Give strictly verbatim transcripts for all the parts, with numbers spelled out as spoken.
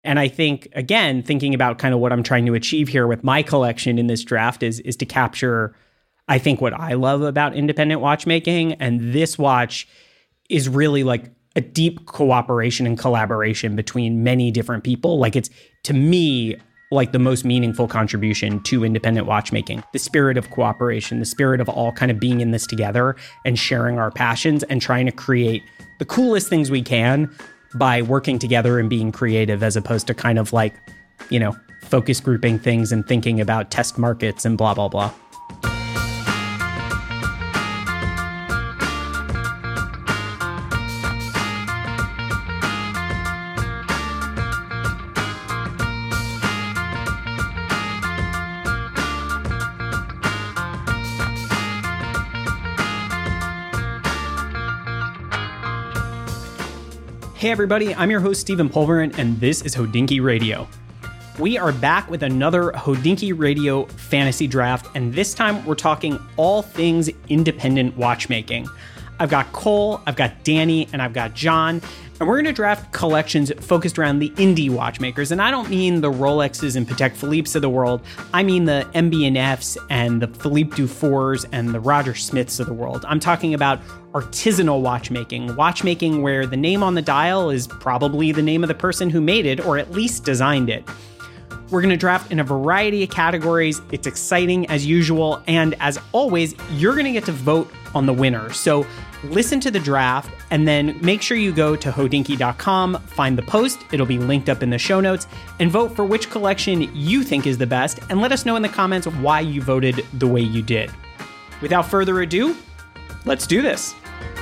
And I think, again, thinking about kind of what I'm trying to achieve here with my collection in this draft is, is to capture, I think, what I love about independent watchmaking. And this watch is really like a deep cooperation and collaboration between many different people. Like it's, to me, like the most meaningful contribution to independent watchmaking. The spirit of cooperation, the spirit of all kind of being in this together and sharing our passions and trying to create the coolest things we can by working together and being creative, as opposed to kind of like, you know, focus grouping things and thinking about test markets and blah, blah, blah. Hey everybody, I'm your host Stephen Pulverin, and this is Hodinkee Radio. We are back with another Hodinkee Radio fantasy draft, and this time we're talking all things independent watchmaking. I've got Cole, I've got Danny, and I've got John, and we're going to draft collections focused around the indie watchmakers. And I don't mean the Rolexes and Patek Philippe's of the world. I mean the M B and F's and the Philippe Dufours and the Roger Smiths of the world. I'm talking about artisanal watchmaking, watchmaking where the name on the dial is probably the name of the person who made it or at least designed it. We're going to draft in a variety of categories. It's exciting as usual. And as always, you're going to get to vote on the winner. So listen to the draft and then make sure you go to hodinkee dot com, find the post. It'll be linked up in the show notes, and vote for which collection you think is the best. And let us know in the comments why you voted the way you did. Without further ado, let's do this.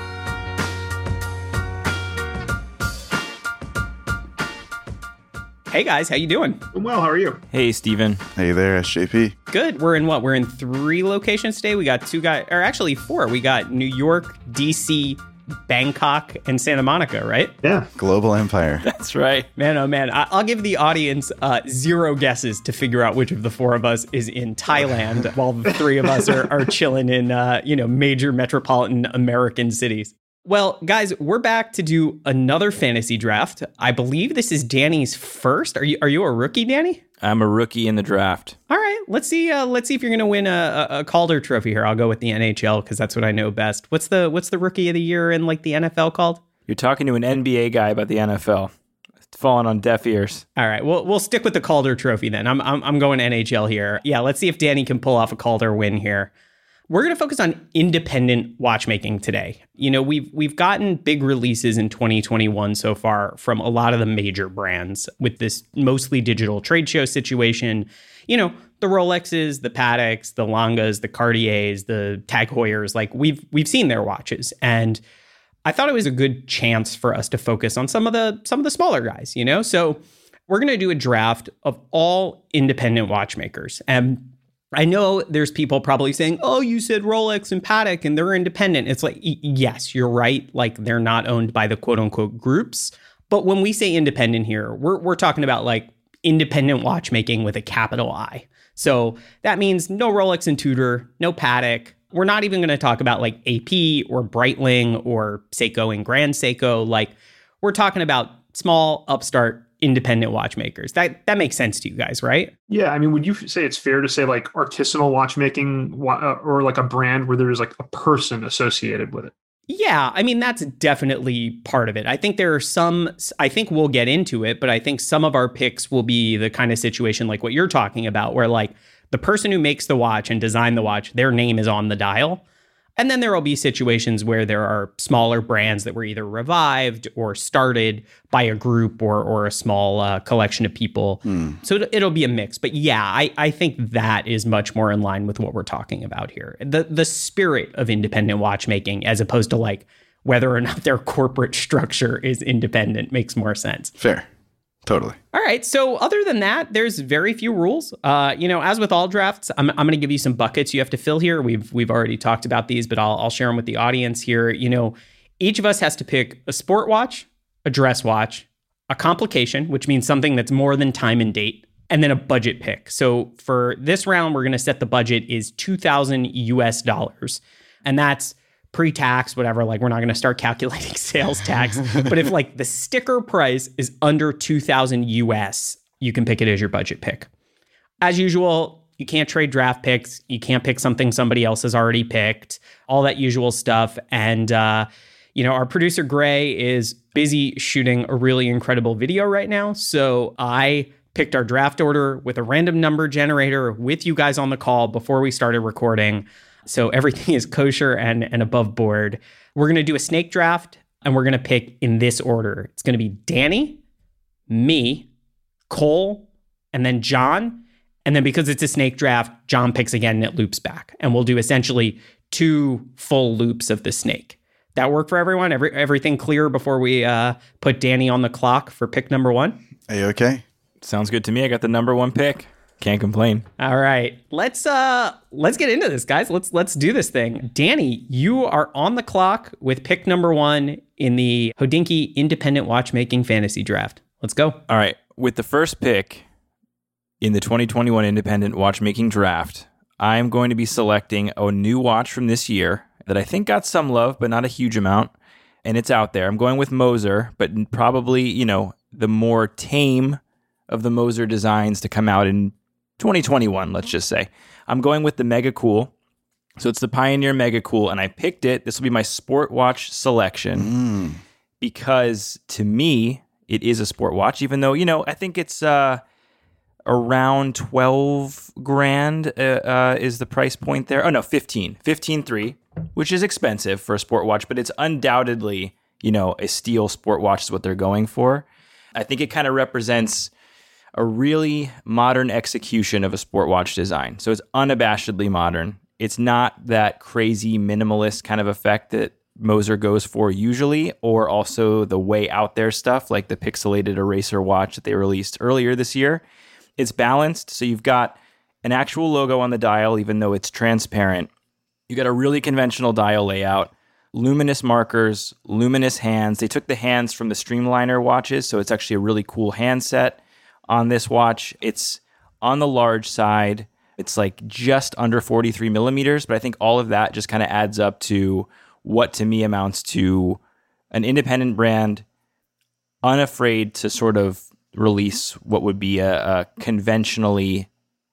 Hey guys, how you doing? I'm well, how are you? Hey, Steven. Hey there, S J P. Good. We're in what? We're in three locations today. We got two guys, or actually four. We got New York, D C, Bangkok, and Santa Monica, right? Yeah. Global empire. That's right. Man, oh man. I- I'll give the audience uh, zero guesses to figure out which of the four of us is in Thailand while the three of us are, are chilling in, uh, you know, major metropolitan American cities. Well, guys, we're back to do another fantasy draft. I believe this is Danny's first. Are you are you a rookie, Danny? I'm a rookie in the draft. All right, let's see. Uh, let's see if you're going to win a, a, a Calder Trophy here. I'll go with the N H L because that's what I know best. What's the what's the rookie of the year in like the N F L called? You're talking to an N B A guy about the N F L. It's falling on deaf ears. All right, well we'll stick with the Calder Trophy then. I'm I'm I'm going N H L here. Yeah, let's see if Danny can pull off a Calder win here. We're going to focus on independent watchmaking today. You know, we've we've gotten big releases in twenty twenty-one so far from a lot of the major brands with this mostly digital trade show situation. You know, the Rolexes, the Pateks, the Langes, the Cartiers, the Tag Heuers, like we've we've seen their watches. And I thought it was a good chance for us to focus on some of the some of the smaller guys, you know? So we're going to do a draft of all independent watchmakers. And I know there's people probably saying, oh, you said Rolex and Patek and they're independent. It's like, y- yes, you're right. Like they're not owned by the quote unquote groups. But when we say independent here, we're we're talking about like independent watchmaking with a capital I. So that means no Rolex and Tudor, no Patek. We're not even going to talk about like A P or Breitling or Seiko and Grand Seiko. Like we're talking about small upstart independent watchmakers. That that makes sense to you guys, right? Yeah, I mean, would you say it's fair to say like artisanal watchmaking uh, or like a brand where there's like a person associated with it? Yeah, I mean, that's definitely part of it. I think there are some, I think we'll get into it, but I think some of our picks will be the kind of situation like what you're talking about, where like the person who makes the watch and designed the watch, their name is on the dial. And then there will be situations where there are smaller brands that were either revived or started by a group or or a small uh, collection of people. Hmm. So it, it'll be a mix. But yeah, I, I think that is much more in line with what we're talking about here. The the spirit of independent watchmaking, as opposed to like whether or not their corporate structure is independent, makes more sense. Fair. Totally. All right. So other than that, there's very few rules. Uh, you know, as with all drafts, I'm, I'm going to give you some buckets you have to fill here. We've we've already talked about these, but I'll I'll share them with the audience here. You know, each of us has to pick a sport watch, a dress watch, a complication, which means something that's more than time and date, and then a budget pick. So for this round, we're going to set the budget is two thousand U S dollars, and that's pre-tax, whatever, like we're not going to start calculating sales tax. But if like the sticker price is under two thousand U S, you can pick it as your budget pick. As usual, you can't trade draft picks. You can't pick something somebody else has already picked, all that usual stuff. And, uh, you know, our producer Gray is busy shooting a really incredible video right now. So I picked our draft order with a random number generator with you guys on the call before we started recording. So everything is kosher and, and above board. We're going to do a snake draft, and we're going to pick in this order. It's going to be Danny, me, Cole, and then John. And then because it's a snake draft, John picks again and it loops back. And we'll do essentially two full loops of the snake. That work for everyone? Every, everything clear before we uh, put Danny on the clock for pick number one? Are you okay? Sounds good to me. I got the number one pick. Can't complain. All right. Let's uh let's get into this, guys. Let's let's do this thing. Danny, you are on the clock with pick number one in the Hodinkee Independent Watchmaking Fantasy Draft. Let's go. All right. With the first pick in the twenty twenty-one Independent Watchmaking Draft, I'm going to be selecting a new watch from this year that I think got some love, but not a huge amount. And it's out there. I'm going with Moser, but probably, you know, the more tame of the Moser designs to come out in twenty twenty-one, let's just say. I'm going with the Mega Cool. So it's the Pioneer Mega Cool, and I picked it. This will be my sport watch selection Mm. because to me, it is a sport watch, even though, you know, I think it's uh, around twelve grand uh, uh, is the price point there. Oh, no, fifteen. fifteen three, which is expensive for a sport watch, but it's undoubtedly, you know, a steel sport watch is what they're going for. I think it kind of represents a really modern execution of a sport watch design. So it's unabashedly modern. It's not that crazy minimalist kind of effect that Moser goes for usually, or also the way out there stuff like the pixelated eraser watch that they released earlier this year. It's balanced. So you've got an actual logo on the dial, even though it's transparent. You got a really conventional dial layout, luminous markers, luminous hands. They took the hands from the Streamliner watches, so it's actually a really cool handset on this watch. It's on the large side. It's like just under forty-three millimeters, but I think all of that just kind of adds up to what to me amounts to an independent brand, unafraid to sort of release what would be a, a conventionally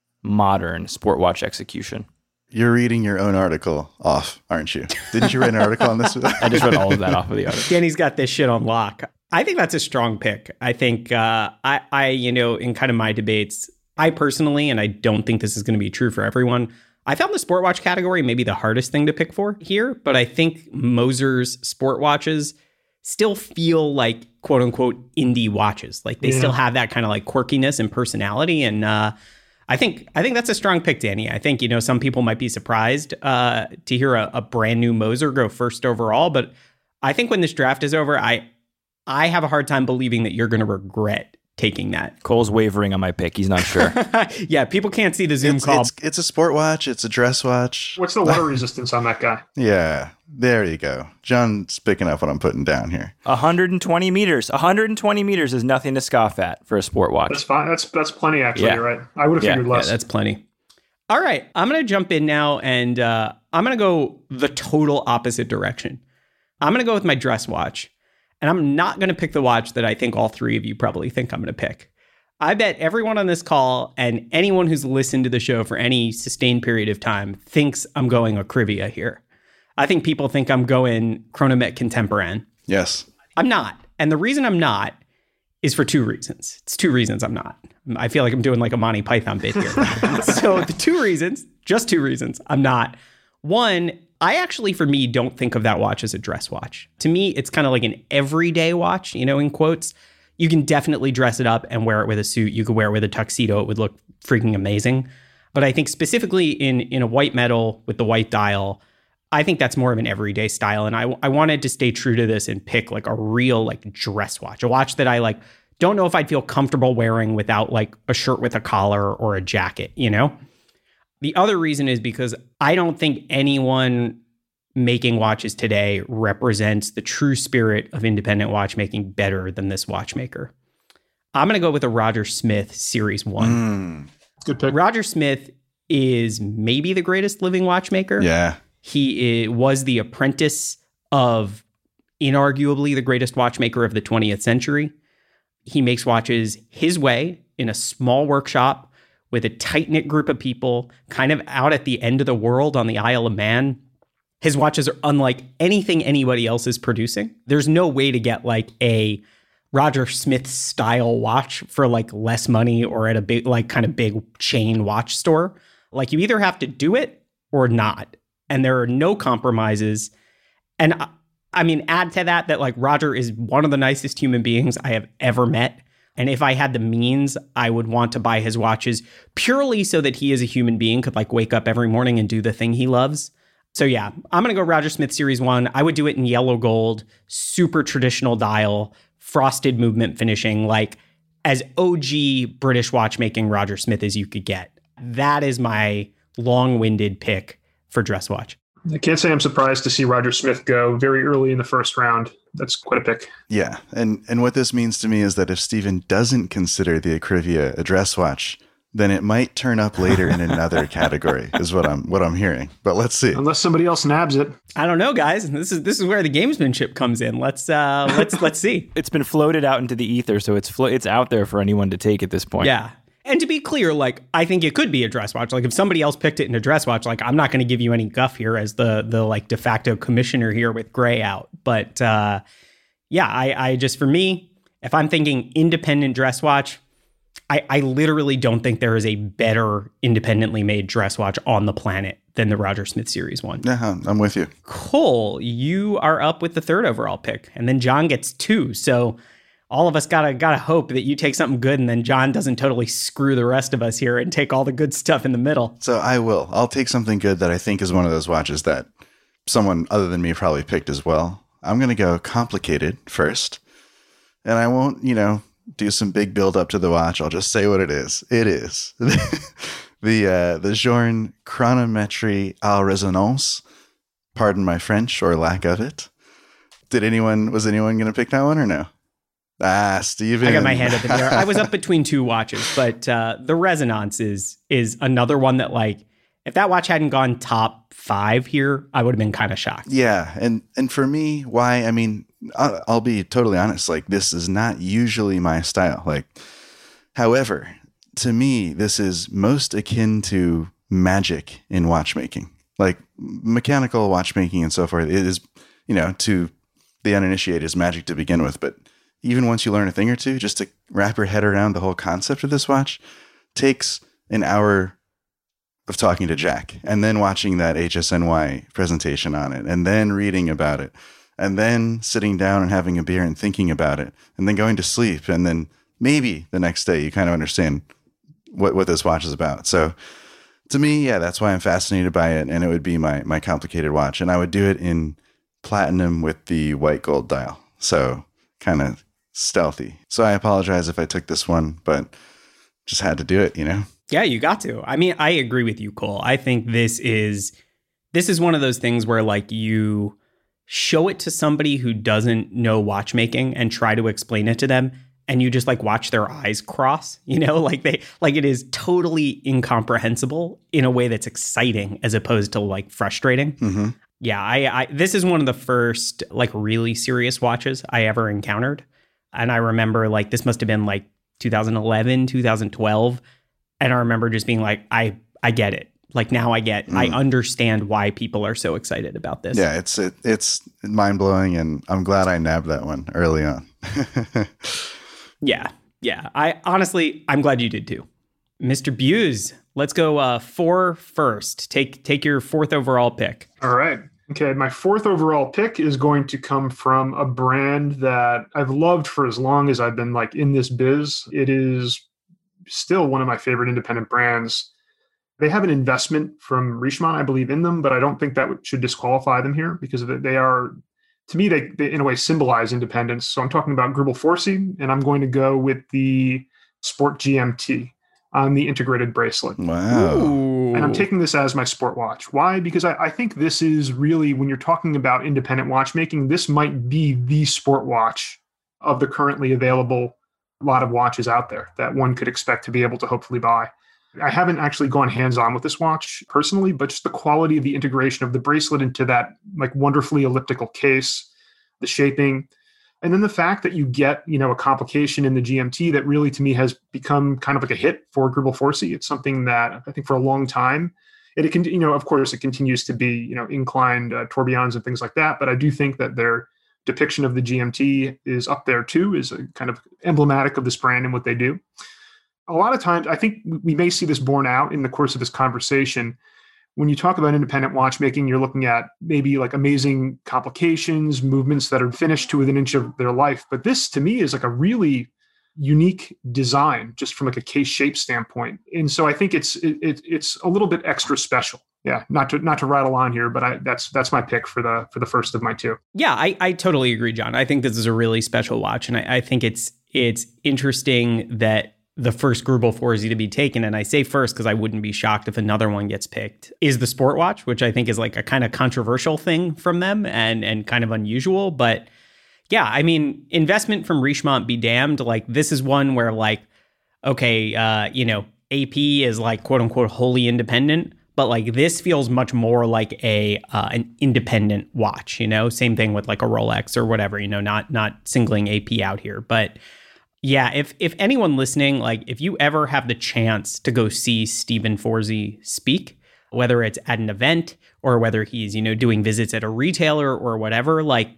modern sport watch execution. You're reading your own article off, aren't you? Didn't you write an article on this? I just read all of that off of the article. Danny's got this shit on lock. I think that's a strong pick. I think uh, I, I, you know, in kind of my debates, I personally, and I don't think this is going to be true for everyone, I found the sport watch category maybe the hardest thing to pick for here, but I think Moser's sport watches still feel like quote unquote indie watches. Like they yeah. still have that kind of like quirkiness and personality. And uh, I think I think that's a strong pick, Danny. I think, you know, some people might be surprised uh, to hear a, a brand new Moser go first overall, but I think when this draft is over, I I have a hard time believing that you're going to regret taking that. Cole's wavering on my pick. He's not sure. Yeah, people can't see the Zoom it's, call. It's, it's a sport watch. It's a dress watch. What's the water resistance on that guy? Yeah, there you go. John's picking up what I'm putting down here. one hundred twenty meters. one hundred twenty meters is nothing to scoff at for a sport watch. That's fine. That's that's plenty, actually. Yeah. You're right. I would have Yeah. figured less. Yeah, that's plenty. All right, I'm going to jump in now, and uh, I'm going to go the total opposite direction. I'm going to go with my dress watch, and I'm not going to pick the watch that I think all three of you probably think I'm going to pick. I bet everyone on this call and anyone who's listened to the show for any sustained period of time thinks I'm going Akrivia here. I think people think I'm going Chronomet Contemporain. Yes. I'm not. And the reason I'm not is for two reasons. It's two reasons I'm not. I feel like I'm doing like a Monty Python bit here. So the two reasons, just two reasons, I'm not. One, I actually, for me, don't think of that watch as a dress watch. To me, it's kind of like an everyday watch, you know, in quotes. You can definitely dress it up and wear it with a suit. You could wear it with a tuxedo. It would look freaking amazing. But I think specifically in, in a white metal with the white dial, I think that's more of an everyday style. And I, I wanted to stay true to this and pick like a real like dress watch, a watch that I like don't know if I'd feel comfortable wearing without like a shirt with a collar or a jacket, you know? The other reason is because I don't think anyone making watches today represents the true spirit of independent watchmaking better than this watchmaker. I'm going to go with a Roger Smith Series one. Mm. Good pick. Roger Smith is maybe the greatest living watchmaker. Yeah. He i- was the apprentice of inarguably the greatest watchmaker of the twentieth century. He makes watches his way in a small workshop with a tight-knit group of people kind of out at the end of the world on the Isle of Man. His watches are unlike anything anybody else is producing. There's no way to get like a Roger Smith style watch for like less money or at a big, like kind of big chain watch store. Like you either have to do it or not. And there are no compromises. And I, I mean, add to that, that like Roger is one of the nicest human beings I have ever met. And if I had the means, I would want to buy his watches purely so that he as a human being could like wake up every morning and do the thing he loves. So yeah, I'm going to go Roger Smith Series one. I would do it in yellow gold, super traditional dial, frosted movement finishing, like as O G British watchmaking Roger Smith as you could get. That is my long-winded pick for dress watch. I can't say I'm surprised to see Roger Smith go very early in the first round. That's quite a pick. Yeah. And and what this means to me is that if Stephen doesn't consider the Acrivia a dress watch, then it might turn up later in another category, is what I'm what I'm hearing. But let's see. Unless somebody else nabs it. I don't know, guys. This is this is where the gamesmanship comes in. Let's uh, let's let's see. It's been floated out into the ether, so it's flo- it's out there for anyone to take at this point. Yeah. And to be clear, like, I think it could be a dress watch. Like, if somebody else picked it in a dress watch, like, I'm not going to give you any guff here as the, the like, de facto commissioner here with Gray out. But, uh, yeah, I, I just, for me, if I'm thinking independent dress watch, I, I literally don't think there is a better independently made dress watch on the planet than the Roger Smith Series one. Yeah, I'm with you. Cole, you are up with the third overall pick. And then John gets two. So all of us gotta gotta hope that you take something good and then John doesn't totally screw the rest of us here and take all the good stuff in the middle. So I will. I'll take something good that I think is one of those watches that someone other than me probably picked as well. I'm going to go complicated first. And I won't, you know, do some big build up to the watch. I'll just say what it is. It is the uh, the Journe Chronométrie à Résonance. Pardon my French or lack of it. Did anyone, was anyone going to pick that one or no? Ah, Steven. I got my hand up in the air. I was up between two watches, but uh, the Resonance is is another one that, like, if that watch hadn't gone top five here, I would have been kind of shocked. Yeah, and and for me, why? I mean, I'll, I'll be totally honest. Like, this is not usually my style. Like, however, to me, this is most akin to magic in watchmaking. Like mechanical watchmaking and so forth. It is, you know, to the uninitiated, is magic to begin with, but even once you learn a thing or two, just to wrap your head around the whole concept of this watch takes an hour of talking to Jack and then watching that H S N Y presentation on it and then reading about it and then sitting down and having a beer and thinking about it and then going to sleep. And then maybe the next day you kind of understand what, what this watch is about. So to me, yeah, that's why I'm fascinated by it. And it would be my, my complicated watch. And I would do it in platinum with the white gold dial. So kind of stealthy. So I apologize if I took this one, but just had to do it, you know? Yeah, you got to. I mean, I agree with you, Cole. I think this is this is one of those things where, like, you show it to somebody who doesn't know watchmaking and try to explain it to them, and you just like watch their eyes cross, you know, like they like it is totally incomprehensible in a way that's exciting as opposed to like frustrating. Mm-hmm. Yeah, I, I this is one of the first like really serious watches I ever encountered. And I remember like this must have been like two thousand eleven, two thousand twelve. And I remember just being like, I, I get it. Like now I get, mm. I understand why people are so excited about this. Yeah, it's it, it's mind blowing. And I'm glad I nabbed that one early on. yeah. Yeah. I honestly, I'm glad you did too. Mister Buse, let's go uh, four first. Take, take your fourth overall pick. All right. Okay, my fourth overall pick is going to come from a brand that I've loved for as long as I've been like in this biz. It is still one of my favorite independent brands. They have an investment from Richemont, I believe, in them, but I don't think that should disqualify them here because they are, to me, they, they in a way symbolize independence. So I'm talking about Greubel Forsey, and I'm going to go with the Sport G M T on the integrated bracelet. Wow. Ooh. And I'm taking this as my sport watch. Why? Because I, I think this is really, when you're talking about independent watchmaking, this might be the sport watch of the currently available lot of watches out there that one could expect to be able to hopefully buy. I haven't actually gone hands-on with this watch personally, but just the quality of the integration of the bracelet into that like wonderfully elliptical case, the shaping, and then the fact that you get, you know, a complication in the G M T that really to me has become kind of like a hit for Greubel Forsey. It's something that I think for a long time, it, it can, you know, of course it continues to be, you know, inclined uh, tourbillons and things like that. But I do think that their depiction of the G M T is up there too, is a kind of emblematic of this brand and what they do. A lot of times, I think we may see this borne out in the course of this conversation. When you talk about independent watchmaking, you're looking at maybe like amazing complications, movements that are finished to within an inch of their life. But this to me is like a really unique design just from like a case shape standpoint. And so I think it's it, it, it's a little bit extra special. Yeah, not to not to rattle on here, but I, that's that's my pick for the for the first of my two. Yeah, I, I totally agree, John. I think this is a really special watch. And I, I think it's it's interesting that the first Greubel Forsey to be taken, and I say first because I wouldn't be shocked if another one gets picked, is the Sport Watch, which I think is like a kind of controversial thing from them and and kind of unusual. But yeah, I mean, investment from Richemont be damned. Like this is one where like, okay, uh, you know, A P is like quote unquote wholly independent, but like this feels much more like a uh, an independent watch. You know, same thing with like a Rolex or whatever. You know, not not singling A P out here, but. Yeah, if if anyone listening, like if you ever have the chance to go see Stephen Forsey speak, whether it's at an event or whether he's, you know, doing visits at a retailer or whatever, like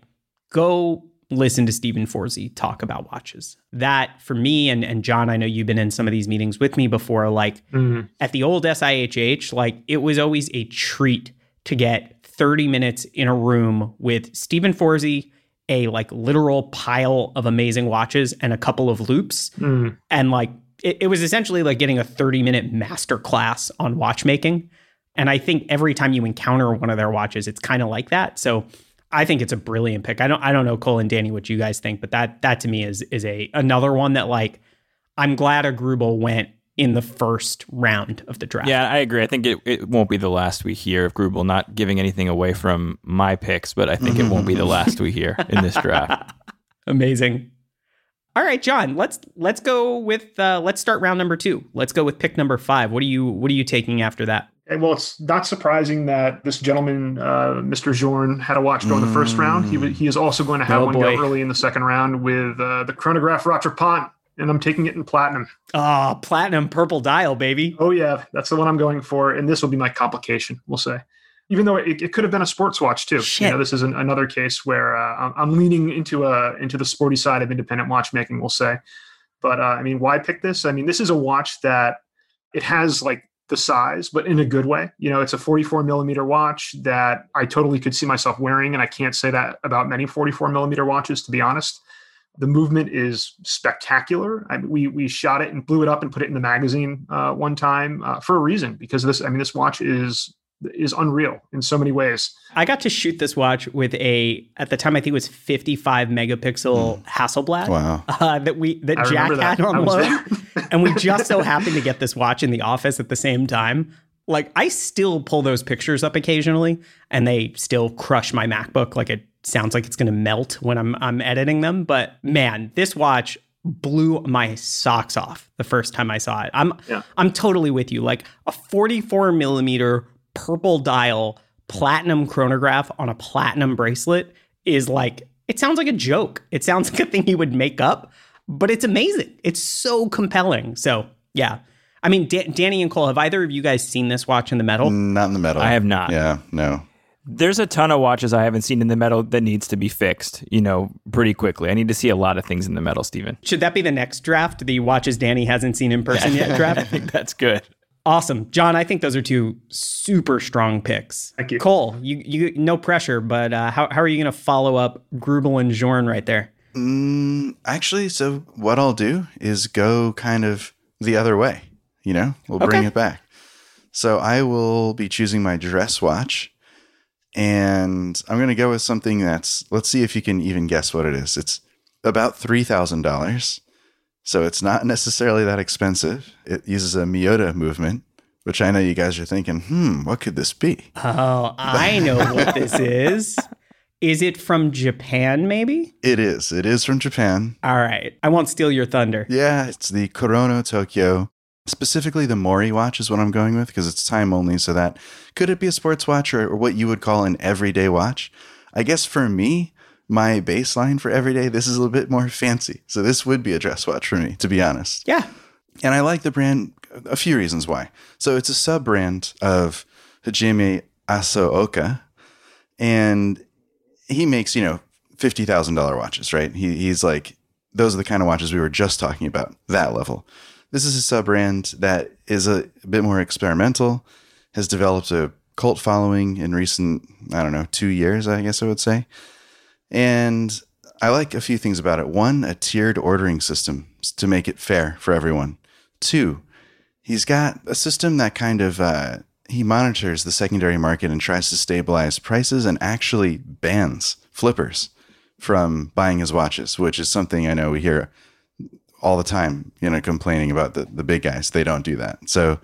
go listen to Stephen Forsey talk about watches. That for me and, and John, I know you've been in some of these meetings with me before, like mm-hmm. at the old S I H H, like it was always a treat to get thirty minutes in a room with Stephen Forsey, a like literal pile of amazing watches and a couple of loops. Mm. And like, it, it was essentially like getting a thirty minute master class on watchmaking. And I think every time you encounter one of their watches, it's kind of like that. So I think it's a brilliant pick. I don't, I don't know, Cole and Danny, what you guys think, but that, that to me is, is a, another one that like, I'm glad a Greubel went in the first round of the draft. Yeah, I agree. I think it, it won't be the last we hear of Greubel, not giving anything away from my picks, but I think it won't be the last we hear in this draft. Amazing. All right, John, let's let's go with uh, let's start round number two. Let's go with pick number five. What are you what are you taking after that? And well, it's not surprising that this gentleman, uh, Mister Journe, had a watch go in the first round. He he is also going to have oh, one boy. go early in the second round with uh, the chronograph Roger Pont. And I'm taking it in platinum. Oh, platinum purple dial, baby. Oh, yeah. That's the one I'm going for. And this will be my complication, we'll say. Even though it, it could have been a sports watch, too. Shit. You know, this is an, another case where uh, I'm leaning into a, into the sporty side of independent watchmaking, we'll say. But, uh, I mean, why pick this? I mean, this is a watch that it has, like, the size, but in a good way. You know, it's a forty-four millimeter watch that I totally could see myself wearing. And I can't say that about many forty-four millimeter watches, to be honest. The movement is spectacular. I, we we shot it and blew it up and put it in the magazine uh, one time uh, for a reason, because this. I mean, this watch is is unreal in so many ways. I got to shoot this watch with a at the time I think it was fifty-five megapixel mm. Hasselblad. Wow. Uh, that we that I Jack that. had on loan, and we just so happened to get this watch in the office at the same time. Like I still pull those pictures up occasionally, and they still crush my MacBook. Like it sounds like it's going to melt when I'm I'm editing them. But man, this watch blew my socks off the first time I saw it. I'm yeah. I'm totally with you. Like a forty-four millimeter purple dial platinum chronograph on a platinum bracelet is like, it sounds like a joke. It sounds like a thing you would make up, but it's amazing. It's so compelling. So yeah. I mean, D- Danny and Cole, have either of you guys seen this watch in the metal? Not in the metal. I have not. Yeah, no. There's a ton of watches I haven't seen in the metal that needs to be fixed, you know, pretty quickly. I need to see a lot of things in the metal, Stephen. Should that be the next draft? The watches Danny hasn't seen in person yet draft? I think that's good. Awesome. John, I think those are two super strong picks. Thank you. Cole, you, you no pressure, but uh, how, how are you going to follow up Greubel and Journe right there? Mm, actually, so what I'll do is go kind of the other way. You know, we'll bring okay. it back. So I will be choosing my dress watch, and I'm going to go with something that's, let's see if you can even guess what it is. It's about three thousand dollars. So it's not necessarily that expensive. It uses a Miyota movement, which I know you guys are thinking, hmm, what could this be? Oh, I know what this is. Is it from Japan, maybe? It is. It is from Japan. All right. I won't steal your thunder. Yeah, it's the Kurono Tokyo Specifically, the Mori watch is what I'm going with because it's time only. So that could it be a sports watch or, or what you would call an everyday watch? I guess for me, my baseline for everyday, this is a little bit more fancy. So this would be a dress watch for me, to be honest. Yeah. And I like the brand, a few reasons why. So it's a sub-brand of Hajime Asooka, and he makes, you know, fifty thousand dollars watches, right? He, he's like, those are the kind of watches we were just talking about, that level. This is a sub-brand that is a, a bit more experimental, has developed a cult following in recent, I don't know, two years, I guess I would say. And I like a few things about it. One, a tiered ordering system to make it fair for everyone. Two, he's got a system that kind of, uh, he monitors the secondary market and tries to stabilize prices and actually bans flippers from buying his watches, which is something I know we hear all the time, you know, complaining about the, the big guys. They don't do that. So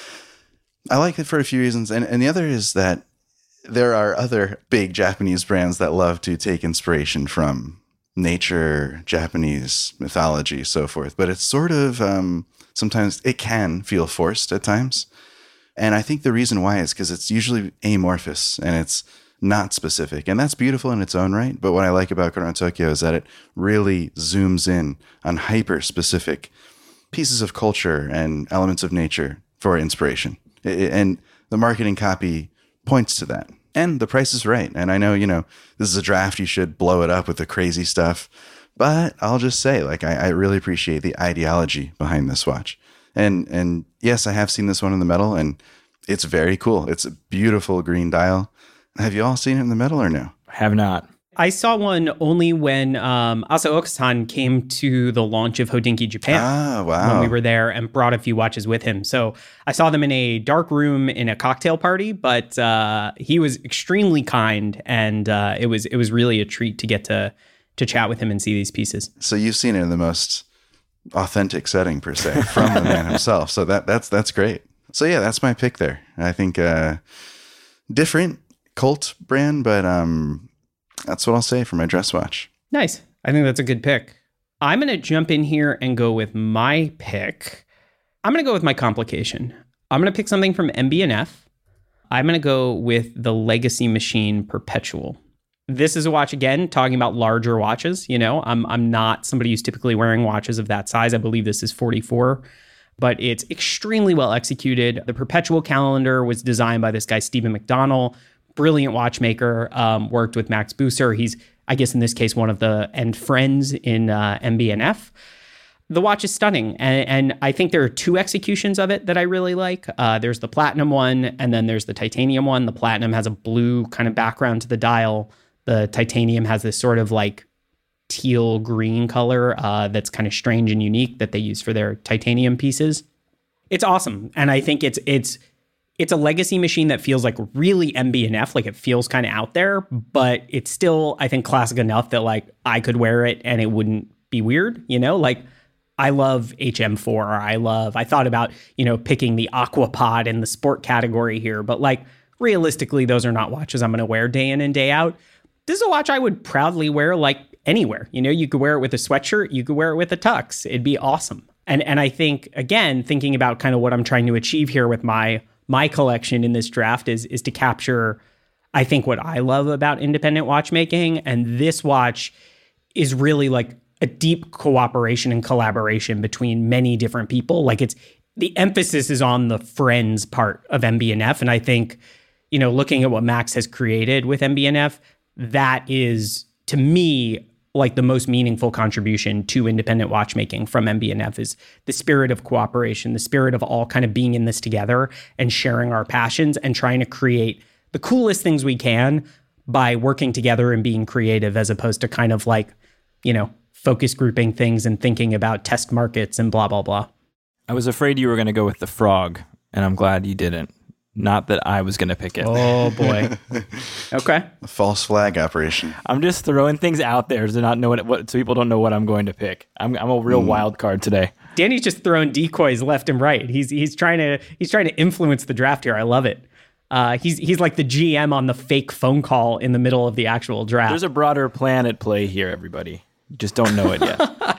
I like it for a few reasons. And, and the other is that there are other big Japanese brands that love to take inspiration from nature, Japanese mythology, so forth. But it's sort of, um, sometimes it can feel forced at times. And I think the reason why is because it's usually amorphous and it's not specific. And that's beautiful in its own right. But what I like about Chrono Tokyo is that it really zooms in on hyper-specific pieces of culture and elements of nature for inspiration. It, and the marketing copy points to that. And the price is right. And I know, you know, this is a draft. You should blow it up with the crazy stuff. But I'll just say, like, I, I really appreciate the ideology behind this watch. And and yes, I have seen this one in the metal, and it's very cool. It's a beautiful green dial. Have you all seen it in the metal or no? Have not. I saw one only when um, Asooka-san came to the launch of Hodinkee Japan. Ah, wow. When we were there and brought a few watches with him. So I saw them in a dark room in a cocktail party, but uh, he was extremely kind, and uh, it was it was really a treat to get to to chat with him and see these pieces. So you've seen it in the most authentic setting, per se, from the man himself. So that that's that's great. So yeah, that's my pick there. I think uh, different cult brand, but um, that's what I'll say for my dress watch. Nice. I think that's a good pick. I'm going to jump in here and go with my pick. I'm going to go with my complication. I'm going to pick something from M B N F. I'm going to go with the Legacy Machine Perpetual. This is a watch, again, talking about larger watches. You know, I'm I'm not somebody who's typically wearing watches of that size. I believe this is forty-four, but it's extremely well executed. The Perpetual calendar was designed by this guy, Stephen McDonnell, brilliant watchmaker, um, worked with Max Busser. He's, I guess in this case, one of the end friends in uh, M B N F. The watch is stunning, and, and I think there are two executions of it that I really like. Uh, there's the platinum one, and then there's the titanium one. The platinum has a blue kind of background to the dial. The titanium has this sort of like teal green color uh, that's kind of strange and unique that they use for their titanium pieces. It's awesome. And I think it's it's it's a legacy machine that feels like really M B N F, like it feels kind of out there, but it's still, I think, classic enough that like I could wear it and it wouldn't be weird, you know? Like I love H M four. I love, I thought about, you know, picking the Aquapod in the sport category here, but like realistically, those are not watches I'm going to wear day in and day out. This is a watch I would proudly wear like anywhere. You know, you could wear it with a sweatshirt, you could wear it with a tux. It'd be awesome. And and I think, again, thinking about kind of what I'm trying to achieve here with my my collection in this draft is is to capture, I think, what I love about independent watchmaking. And this watch is really like a deep cooperation and collaboration between many different people. Like it's, the emphasis is on the friends part of M B N F. And I think, you know, looking at what Max has created with M B N F, that is, to me, like the most meaningful contribution to independent watchmaking from M B N F is the spirit of cooperation, the spirit of all kind of being in this together and sharing our passions and trying to create the coolest things we can by working together and being creative, as opposed to kind of like, you know, focus grouping things and thinking about test markets and blah, blah, blah. I was afraid you were going to go with the frog, and I'm glad you didn't. Not that I was going to pick it. Oh, boy. Okay. A false flag operation. I'm just throwing things out there to not know what, what so people don't know what I'm going to pick. I'm I'm a real mm. wild card today. Danny's just throwing decoys left and right. He's he's trying to he's trying to influence the draft here. I love it. Uh, he's he's like the G M on the fake phone call in the middle of the actual draft. There's a broader plan at play here, everybody. You just don't know it yet.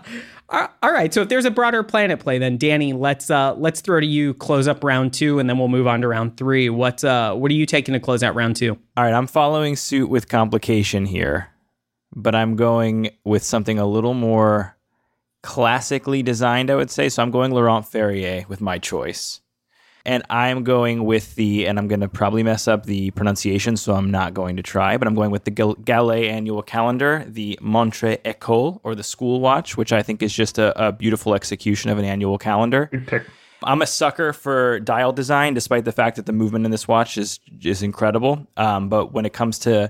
Uh, all right. So if there's a broader plan at play, then Danny, let's uh, let's throw to you. Close up round two, and then we'll move on to round three. What uh, what are you taking to close out round two? All right, I'm following suit with complication here, but I'm going with something a little more classically designed, I would say. So I'm going Laurent Ferrier with my choice. And I'm going with the, and I'm going to probably mess up the pronunciation, so I'm not going to try, but I'm going with the Gallet annual calendar, the Montre École, or the school watch, which I think is just a, a beautiful execution of an annual calendar. Good pick. I'm a sucker for dial design, despite the fact that the movement in this watch is is incredible. Um, but when it comes to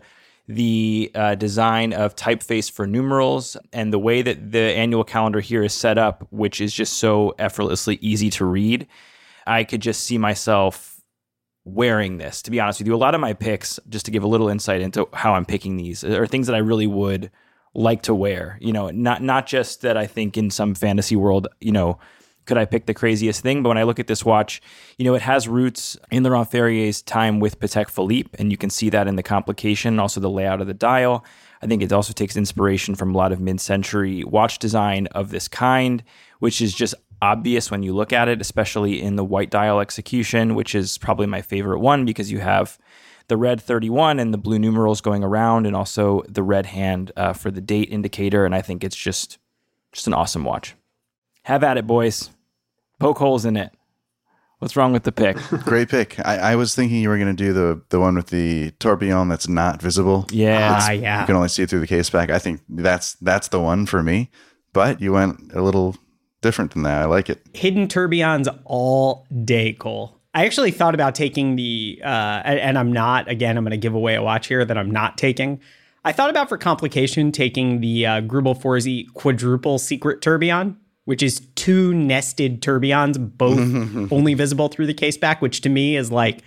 the uh, design of typeface for numerals and the way that the annual calendar here is set up, which is just so effortlessly easy to read, I could just see myself wearing this. To be honest with you, a lot of my picks, just to give a little insight into how I'm picking these, are things that I really would like to wear. You know, not not just that I think in some fantasy world, you know, could I pick the craziest thing? But when I look at this watch, you know, it has roots in Laurent Ferrier's time with Patek Philippe, and you can see that in the complication, also the layout of the dial. I think it also takes inspiration from a lot of mid-century watch design of this kind, which is just obvious when you look at it, especially in the white dial execution, which is probably my favorite one because you have the red thirty-one and the blue numerals going around, and also the red hand uh, for the date indicator. And I think it's just just an awesome watch. Have at it, boys. Poke holes in it. What's wrong with the pick? Great pick. I, I was thinking you were going to do the the one with the tourbillon that's not visible. Yeah, ah, yeah. You can only see it through the case back. I think that's that's the one for me. But you went a little different than that. I like it. Hidden tourbillons all day, Cole. I actually thought about taking the, uh, and, and I'm not, again, I'm going to give away a watch here that I'm not taking. I thought about, for complication, taking the uh, Greubel Forsey quadruple secret tourbillon, which is two nested tourbillons, both only visible through the case back, which to me is like,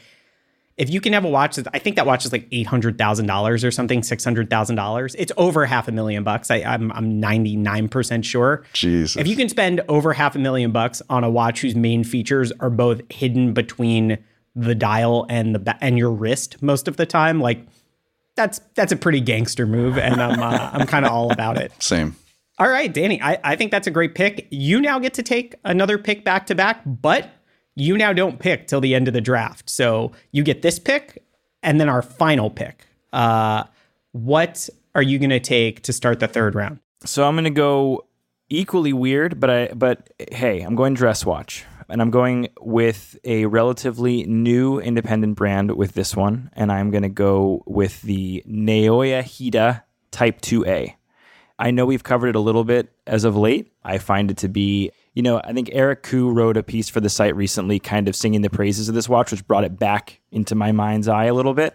if you can have a watch that, I think that watch is like eight hundred thousand dollars or something, six hundred thousand dollars. It's over half a million bucks. I, I'm I'm ninety-nine percent sure. Jesus. If you can spend over half a million bucks on a watch whose main features are both hidden between the dial and the and your wrist most of the time, like that's that's a pretty gangster move, and I'm uh, I'm kind of all about it. Same. All right, Danny, I, I think that's a great pick. You now get to take another pick back to back, but you now don't pick till the end of the draft. So you get this pick and then our final pick. Uh, what are you going to take to start the third round? So I'm going to go equally weird, but I but hey, I'm going dress watch. And I'm going with a relatively new independent brand with this one. And I'm going to go with the Naoya Hida Type two A. I know we've covered it a little bit as of late. I find it to be, you know, I think Eric Koo wrote a piece for the site recently kind of singing the praises of this watch, which brought it back into my mind's eye a little bit.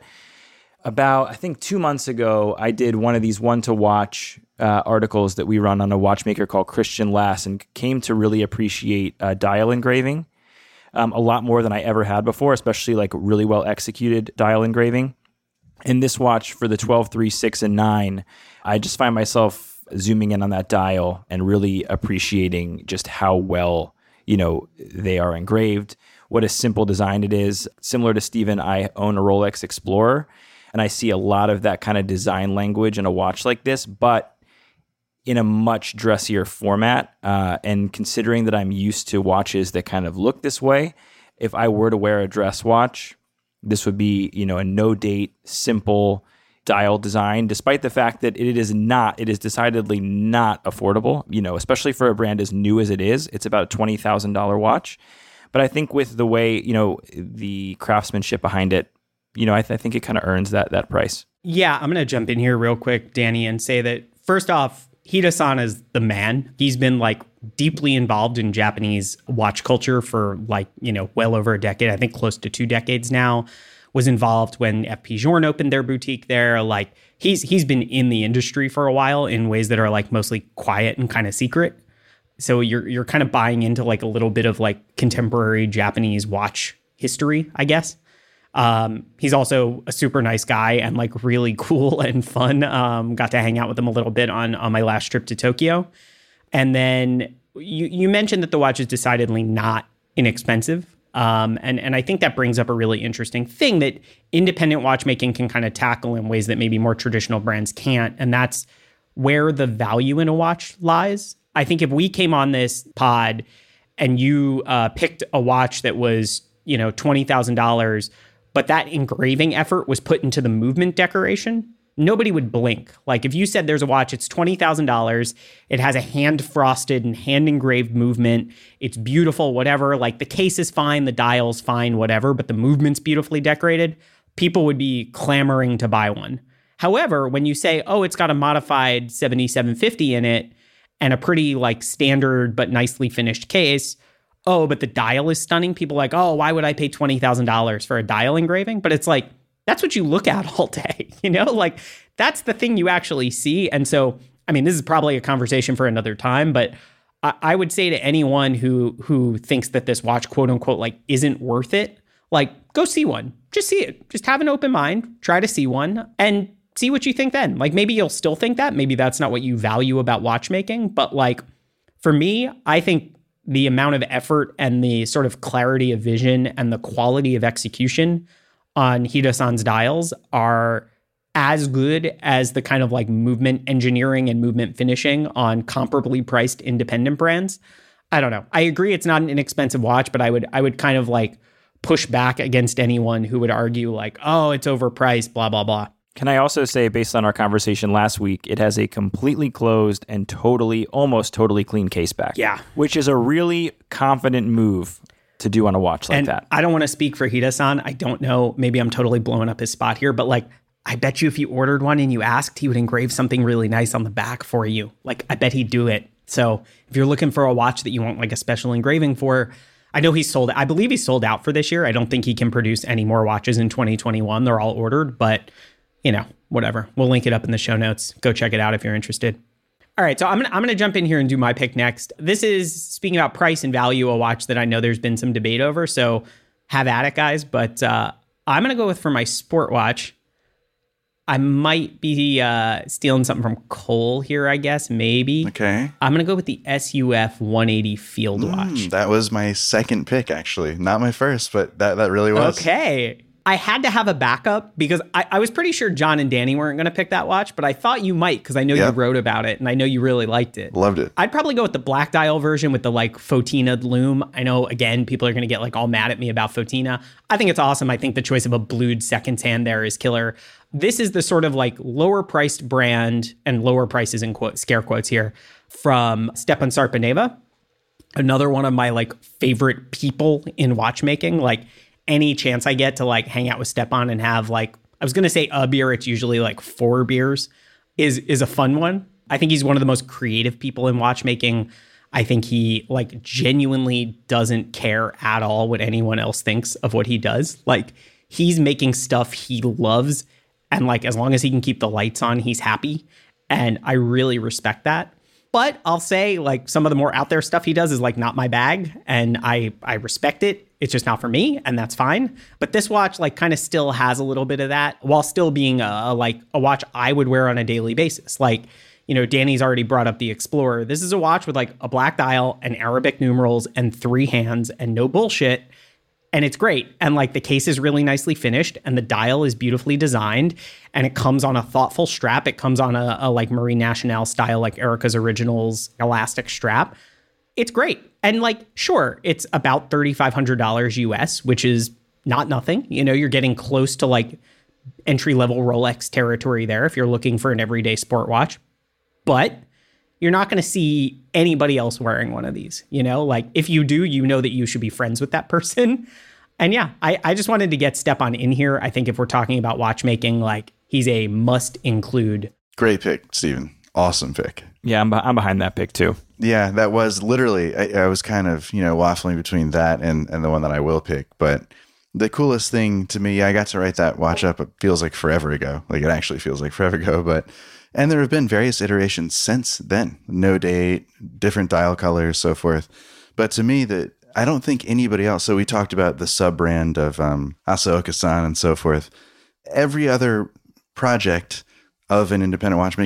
About, I think two months ago, I did one of these one-to-watch uh, articles that we run on a watchmaker called Christian Lass, and came to really appreciate uh, dial engraving um, a lot more than I ever had before, especially like really well-executed dial engraving. And this watch for the twelve, three, six, and nine, I just find myself zooming in on that dial and really appreciating just how well, you know, they are engraved, what a simple design it is. Similar to Steven, I own a Rolex Explorer, and I see a lot of that kind of design language in a watch like this, but in a much dressier format. Uh, and considering that I'm used to watches that kind of look this way, if I were to wear a dress watch, this would be, you know, a no-date, simple dial design, despite the fact that it is not, it is decidedly not affordable, you know, especially for a brand as new as it is. It's about a twenty thousand dollars watch. But I think with the way, you know, the craftsmanship behind it, you know, I, th- I think it kind of earns that that price. Yeah, I'm going to jump in here real quick, Danny, and say that first off, Hida-san is the man. He's been like deeply involved in Japanese watch culture for like, you know, well over a decade, I think close to two decades now. Was involved when F P Journe opened their boutique there. Like he's he's been in the industry for a while in ways that are like mostly quiet and kind of secret. So you're you're kind of buying into like a little bit of like contemporary Japanese watch history, I guess. Um, he's also a super nice guy and like really cool and fun. Um, got to hang out with him a little bit on on my last trip to Tokyo. And then you you mentioned that the watch is decidedly not inexpensive. Um, and, and I think that brings up a really interesting thing that independent watchmaking can kind of tackle in ways that maybe more traditional brands can't. And that's where the value in a watch lies. I think if we came on this pod and you uh, picked a watch that was, you know, twenty thousand dollars, but that engraving effort was put into the movement decoration, nobody would blink. Like if you said there's a watch, it's twenty thousand dollars, it has a hand frosted and hand engraved movement, it's beautiful, whatever, like the case is fine, the dial's fine, whatever, but the movement's beautifully decorated, people would be clamoring to buy one. However, when you say, oh, it's got a modified seventy-seven fifty in it and a pretty like standard but nicely finished case, oh, but the dial is stunning, people are like, oh, why would I pay twenty thousand dollars for a dial engraving? But it's like, that's what you look at all day, you know, like that's the thing you actually see. And so, I mean, this is probably a conversation for another time, but I, I would say to anyone who who thinks that this watch, quote unquote, like isn't worth it, like go see one, just see it, just have an open mind, try to see one and see what you think then. Like maybe you'll still think that, maybe that's not what you value about watchmaking, but like for me, I think the amount of effort and the sort of clarity of vision and the quality of execution on Hida-san's dials are as good as the kind of like movement engineering and movement finishing on comparably priced independent brands. I don't know. I agree it's not an inexpensive watch, but I would I would kind of like push back against anyone who would argue like, oh, it's overpriced, blah, blah, blah. Can I also say, based on our conversation last week, it has a completely closed and totally, almost totally clean case back. Yeah. Which is a really confident move to do on a watch like and that. I don't want to speak for Hida-san. I don't know. Maybe I'm totally blowing up his spot here, but like, I bet you if you ordered one and you asked, he would engrave something really nice on the back for you. Like, I bet he'd do it. So if you're looking for a watch that you want like a special engraving for, I know he's sold, I believe he's sold out for this year. I don't think he can produce any more watches in twenty twenty-one. They're all ordered, but you know, whatever. We'll link it up in the show notes. Go check it out if you're interested. All right, so I'm gonna I'm gonna jump in here and do my pick next. This is, speaking about price and value, a watch that I know there's been some debate over. So have at it, guys. But uh, I'm gonna go with for my sport watch. I might be uh, stealing something from Cole here, I guess, maybe. Okay. I'm gonna go with the S U F one eighty Field Mm, Watch. that was my second pick, actually. Not my first, but that, that really was. Okay. I had to have a backup because I, I was pretty sure John and Danny weren't going to pick that watch, but I thought you might because I know Yep. you wrote about it and I know you really liked it. Loved it. I'd probably go with the black dial version with the like Fotina loom. I know, again, people are going to get like all mad at me about Fotina. I think it's awesome. I think the choice of a blued second hand there is killer. This is the sort of like lower priced brand, and lower prices in quote, scare quotes here, from Stepan Sarpaneva. Another one of my like favorite people in watchmaking. Like, any chance I get to like hang out with Stepan and have like, I was going to say a beer, it's usually like four beers, is is a fun one. I think he's one of the most creative people in watchmaking. I think he like genuinely doesn't care at all what anyone else thinks of what he does. Like he's making stuff he loves. And like, as long as he can keep the lights on, he's happy. And I really respect that. But I'll say like some of the more out there stuff he does is like not my bag. And I, I respect it. It's just not for me, and that's fine. But this watch like kind of still has a little bit of that while still being a, a like a watch I would wear on a daily basis. Like, you know, Danny's already brought up the Explorer. This is a watch with like a black dial and Arabic numerals and three hands and no bullshit. And it's great. And like the case is really nicely finished and the dial is beautifully designed and it comes on a thoughtful strap. It comes on a, a like Marie Nationale style, like Erica's Originals elastic strap. It's great. And like, sure, it's about thirty-five hundred dollars U S, which is not nothing. You know, you're getting close to like entry level Rolex territory there if you're looking for an everyday sport watch. But you're not going to see anybody else wearing one of these. You know, like if you do, you know that you should be friends with that person. And yeah, I, I just wanted to get Stepan in here. I think if we're talking about watchmaking, like he's a must include. Great pick, Steven. Awesome pick. Yeah, I'm, I'm behind that pick too. Yeah, that was literally, I, I was kind of, you know, waffling between that and, and the one that I will pick. But the coolest thing to me, I got to write that watch up. It feels like forever ago. Like it actually feels like forever ago. But, and there have been various iterations since then. No date, different dial colors, so forth. But to me, that I don't think anybody else. So we talked about the sub brand of um, Asaoka-san and so forth. Every other project of an independent watchmaker is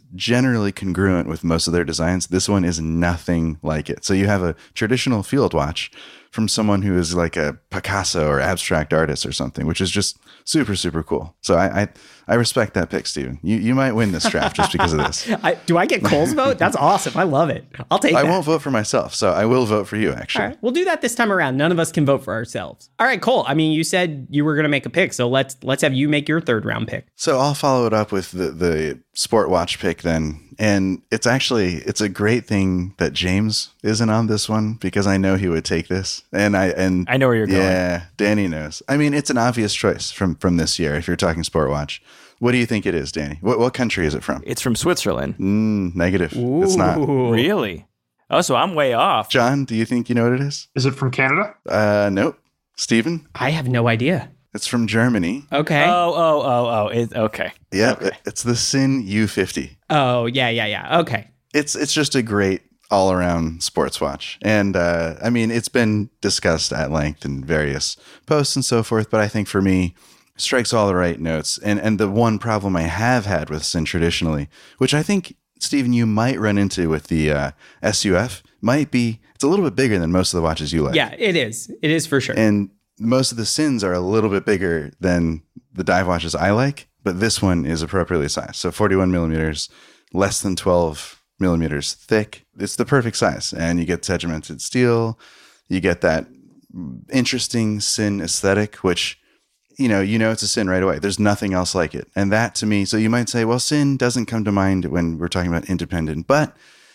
generally congruent with most of their designs. This one is nothing like it. So you have a traditional field watch from someone who is like a Picasso or abstract artist or something, which is just super, super cool. So I I, I respect that pick, Steven. You you might win this draft just because of this. I, do I get Cole's vote? That's awesome. I love it. I'll take I that. won't vote for myself, so I will vote for you, actually. All right. We'll do that this time around. None of us can vote for ourselves. All right, Cole. I mean, you said you were going to make a pick, so let's let's have you make your third round pick. So I'll follow it up with the, the sport watch pick then. And it's actually, it's a great thing that James isn't on this one because I know he would take this. And I, and I know where you're going. Yeah, Danny knows. I mean, it's an obvious choice from, from this year if you're talking sport watch. What do you think it is, Danny? What, what country is it from? It's from Switzerland. Mm, negative. Ooh. It's not. Really? Oh, so I'm way off. John, do you think you know what it is? Is it from Canada? Uh, nope. Steven? I have no idea. It's from Germany. Okay. Oh, oh, oh, oh. It, okay. Yeah, Okay. it's the Sinn U fifty. Oh, yeah, yeah, yeah. Okay. It's it's just a great all-around sports watch. And uh, I mean, it's been discussed at length in various posts and so forth, but I think for me, it strikes all the right notes. And and the one problem I have had with Sinn traditionally, which I think, Stephen, you might run into with the uh, S U F, might be, it's a little bit bigger than most of the watches you like. Yeah, it is. It is for sure. And most of the Sinns are a little bit bigger than the dive watches I like, but this one is appropriately sized. So forty-one millimeters, less than twelve millimeters thick. It's the perfect size. And you get tegimented steel. You get that interesting Sinn aesthetic, which, you know, you know it's a Sinn right away. There's nothing else like it. And that to me, so you might say, well, Sinn doesn't come to mind when we're talking about independent, but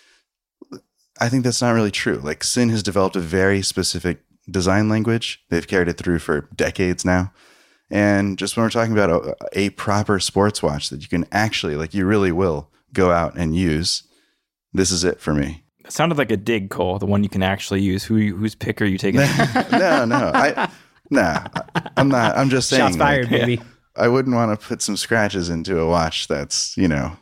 I think that's not really true. Like Sinn has developed a very specific design language. They've carried it through for decades now. And just when we're talking about a, a proper sports watch that you can actually, like you really will go out and use, this is it for me. It sounded like a dig, Cole, the one you can actually use. Who whose pick are you taking? no, no. I no, I'm not. I'm just saying. Shots fired, like, baby. I wouldn't want to put some scratches into a watch that's, you know,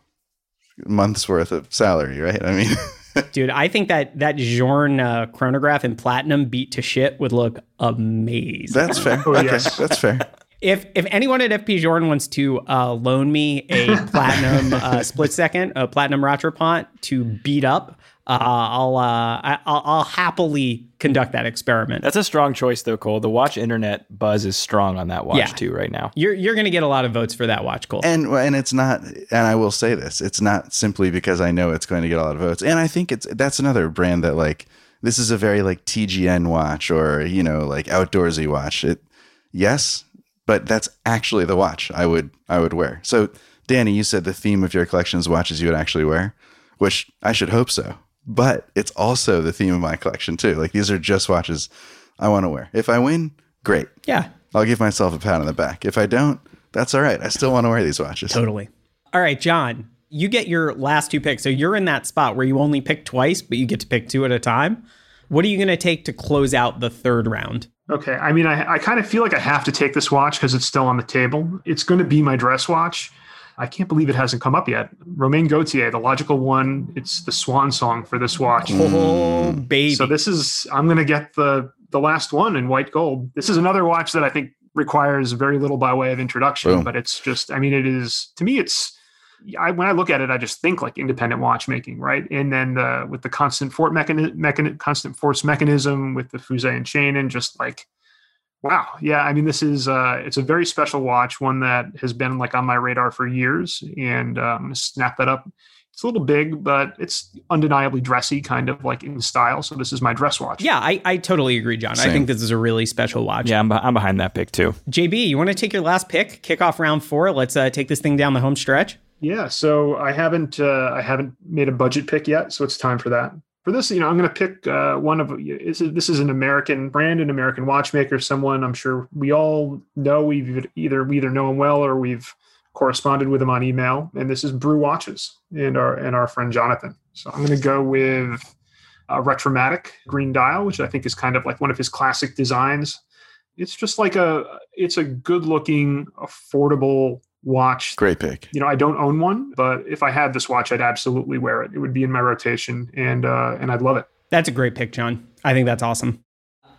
months worth of salary, right? I mean, Dude, I think that that Journe uh, chronograph in platinum beat to shit would look amazing. that's fair. Oh, Okay, yes. that's fair. If if anyone at F P Journe wants to uh, loan me a platinum uh, split second, a platinum Rattrapant to beat up, uh, I'll, uh, I- I'll I'll happily conduct that experiment. That's a strong choice, though, Cole. The watch internet buzz is strong on that watch, Yeah. too, right now. You're you're gonna get a lot of votes for that watch, Cole. And and it's not, and I will say this, it's not simply because I know it's going to get a lot of votes. And I think it's that's another brand that like this is a very like T G N watch or, you know, like outdoorsy watch. It yes, but that's actually the watch I would I would wear. So Danny, you said the theme of your collection is watches you would actually wear, which I should hope so. But it's also the theme of my collection too. Like these are just watches I want to wear. If I win, great. Yeah, I'll give myself a pat on the back. If I don't, that's all right. I still want to wear these watches. totally. All right, John, you get your last two picks. So you're in that spot where you only pick twice, but you get to pick two at a time. What are you going to take to close out the third round? Okay. I mean, I, I kind of feel like I have to take this watch because it's still on the table. It's going to be my dress watch. I can't believe it hasn't come up yet. Romain Gaultier, the logical one. It's the swan song for this watch. Oh, baby. So this is, I'm going to get the the last one in white gold. This is another watch that I think requires very little by way of introduction, Boom. but it's just, I mean, it is, to me, it's, I, when I look at it, I just think like independent watchmaking, right? And then the, with the constant fort mechani- mechani- constant force mechanism with the Fusée and chain and just like, wow. Yeah. I mean, this is, uh, it's a very special watch, one that has been like on my radar for years, and um, I'm going to snap that up. It's a little big, but it's undeniably dressy, kind of like in style. So this is my dress watch. Yeah, I, I totally agree, John. I Same. think this is a really special watch. Yeah, I'm, beh- I'm behind that pick, too. J B, you want to take your last pick, kick off round four? Let's uh, take this thing down the home stretch. Yeah. So I haven't, uh, I haven't made a budget pick yet. So it's time for that. For this, you know, I'm going to pick uh, one of, this is, this is an American brand, an American watchmaker, someone I'm sure we all know. We've either, we either know him well or we've corresponded with him on email. And this is Brew Watches and our, and our friend Jonathan. So I'm going to go with a Retromatic green dial, which I think is kind of like one of his classic designs. It's just like a, it's a good looking, affordable watch. Great pick. You know, I don't own one, but if I had this watch, I'd absolutely wear it. It would be in my rotation, and uh, and I'd love it. That's a great pick, John. I think that's awesome.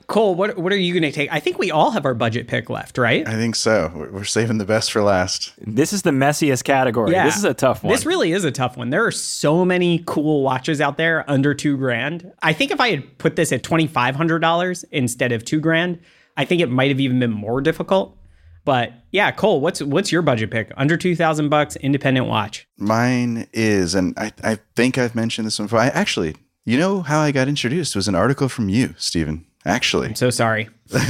Cole, what what are you going to take? I think we all have our budget pick left, right? I think so. We're we're saving the best for last. This is the messiest category. Yeah. This is a tough one. This really is a tough one. There are so many cool watches out there under two grand. I think if I had put this at twenty-five hundred dollars instead of two grand, I think it might have even been more difficult. But yeah, Cole, what's what's your budget pick? Under two thousand bucks, independent watch. Mine is, and I, I think I've mentioned this one before. I actually, you know how I got introduced? It was an article from you, Stephen. Actually, I'm so sorry.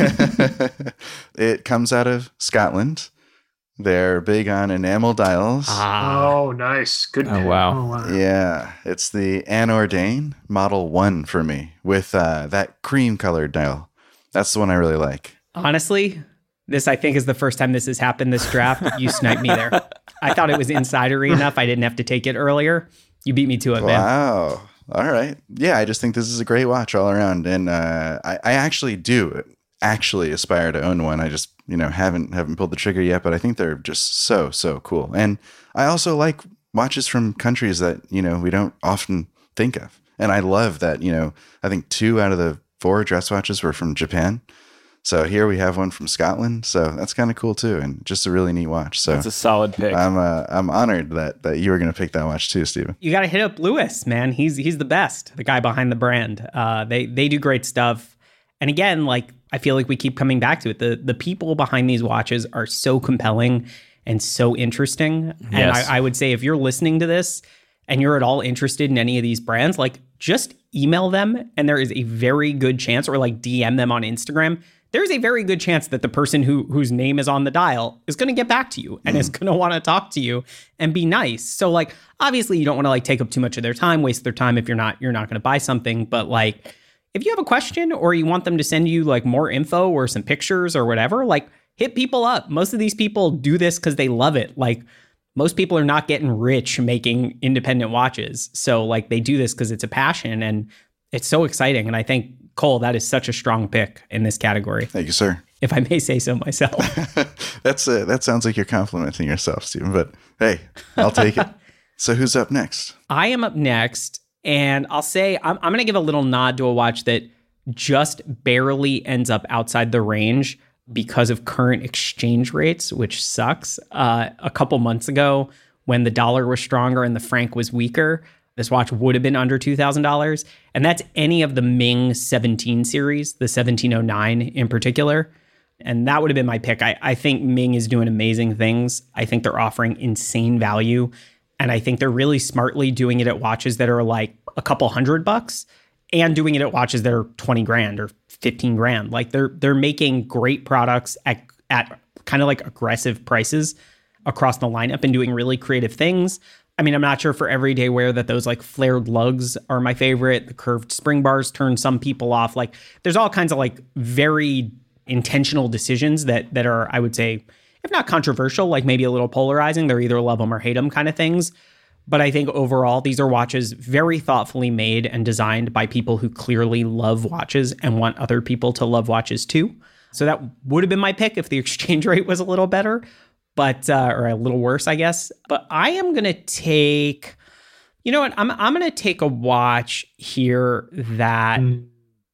It comes out of Scotland. They're big on enamel dials. Ah, Oh, nice. Good. Oh, wow. Oh, wow. Yeah, it's the Anordain Model one for me with uh, that cream colored dial. That's the one I really like. honestly, this I think is the first time this has happened this draft. You sniped me there. I thought it was insidery enough. I didn't have to take it earlier. You beat me to it, man. Wow. All right. Yeah, I just think this is a great watch all around. And uh, I, I actually do actually aspire to own one. I just, you know, haven't haven't pulled the trigger yet, but I think they're just so, so cool. And I also like watches from countries that, you know, we don't often think of. And I love that, you know, I think two out of the four dress watches were from Japan. So here we have one from Scotland. So that's kind of cool too. And just a really neat watch. So That's a solid pick. I'm uh, I'm honored that that you were going to pick that watch too, Stephen. You got to hit up Lewis, man. He's he's the best. The guy behind the brand. Uh, they they do great stuff. And again, like I feel like we keep coming back to it. The the people behind these watches are so compelling and so interesting. And Yes. I, I would say if you're listening to this and you're at all interested in any of these brands, like just email them, and there is a very good chance, or like D M them on Instagram. There's a very good chance that the person who whose name is on the dial is going to get back to you and mm. is going to want to talk to you and be nice. So like, obviously you don't want to like take up too much of their time, waste their time if you're not, you're not going to buy something. But like, if you have a question or you want them to send you like more info or some pictures or whatever, like hit people up. Most of these people do this because they love it. Like most people are not getting rich making independent watches. So like they do this because it's a passion and it's so exciting. And I think, Cole, that is such a strong pick in this category. Thank you, sir. If I may say so myself. That's uh, that sounds like you're complimenting yourself, Stephen, but hey, I'll take it. So who's up next? I am up next, and I'll say I'm, I'm going to give a little nod to a watch that just barely ends up outside the range because of current exchange rates, which sucks. Uh, a couple months ago, when the dollar was stronger and the franc was weaker, this watch would have been under two thousand dollars. And that's any of the Ming seventeen series, the seventeen oh nine in particular. And that would have been my pick. I, I think Ming is doing amazing things. I think they're offering insane value. And I think they're really smartly doing it at watches that are like a couple hundred bucks and doing it at watches that are twenty grand or fifteen grand. Like they're they're making great products at, at kind of like aggressive prices across the lineup and doing really creative things. I mean, I'm not sure for everyday wear that those like flared lugs are my favorite. The curved spring bars turn some people off. Like there's all kinds of like very intentional decisions that that are, I would say, if not controversial, like maybe a little polarizing. They're either love them or hate them kind of things. But I think overall, these are watches very thoughtfully made and designed by people who clearly love watches and want other people to love watches too. So that would have been my pick if the exchange rate was a little better. But, uh, or a little worse, I guess. But I am going to take, you know what? I'm I'm going to take a watch here that mm.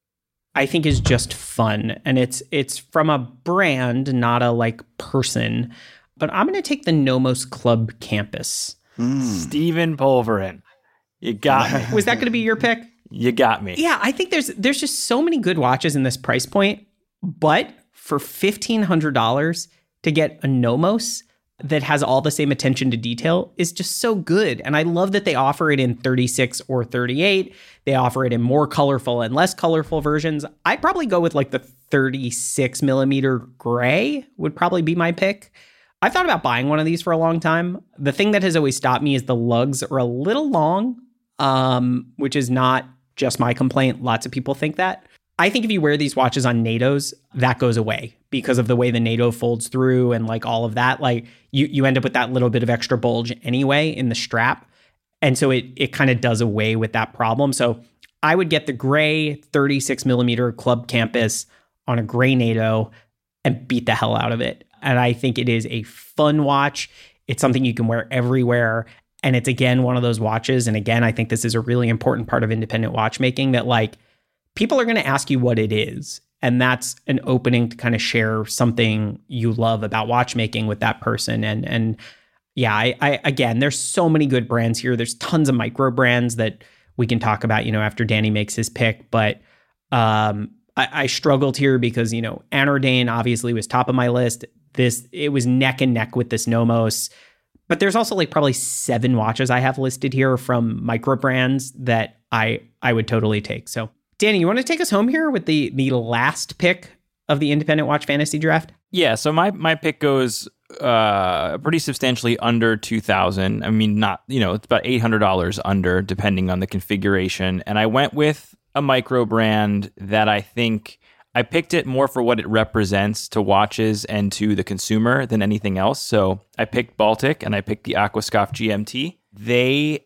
I think is just fun. And it's it's from a brand, not a like person. But I'm going to take the Nomos Club Campus. Mm. Stephen Pulverin. You got me. Was that going to be your pick? You got me. Yeah, I think there's there's just so many good watches in this price point. But for fifteen hundred dollars, to get a Nomos that has all the same attention to detail is just so good. And I love that they offer it in thirty-six or thirty-eight. They offer it in more colorful and less colorful versions. I'd probably go with like the thirty-six millimeter gray would probably be my pick. I've thought about buying one of these for a long time. The thing that has always stopped me is the lugs are a little long, um, which is not just my complaint. Lots of people think that. I think if you wear these watches on NATOs, that goes away because of the way the NATO folds through and like all of that. Like you you end up with that little bit of extra bulge anyway in the strap. And so it it kind of does away with that problem. So I would get the gray thirty-six millimeter Club Campus on a gray NATO and beat the hell out of it. And I think it is a fun watch. It's something you can wear everywhere. And it's, again, one of those watches. And again, I think this is a really important part of independent watchmaking that like, people are going to ask you what it is. And that's an opening to kind of share something you love about watchmaking with that person. And and yeah, I, I again, there's so many good brands here. There's tons of micro brands that we can talk about, you know, after Danny makes his pick. But um, I, I struggled here because, you know, Anordain obviously was top of my list. This, it was neck and neck with this Nomos. But there's also like probably seven watches I have listed here from micro brands that I I would totally take. So Danny, you want to take us home here with the the last pick of the Independent Watch Fantasy Draft? Yeah, so my, my pick goes uh, pretty substantially under two thousand dollars. I mean, not, you know, it's about eight hundred dollars under, depending on the configuration. And I went with a micro brand that I think I picked it more for what it represents to watches and to the consumer than anything else. So I picked Baltic and I picked the Aquascoff G M T. They